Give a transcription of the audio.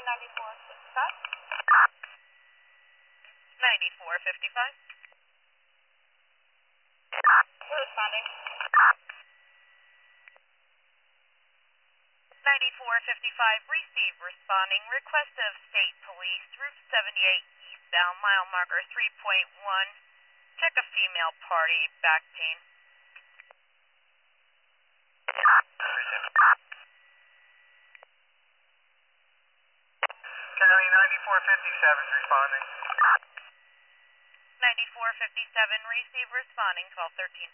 9455. Responding. 9455, receive responding. Request of State Police, Route 78 eastbound, mile marker 3.1. Check a female party, back team. County 9457 responding. 9457, receive responding, 1213.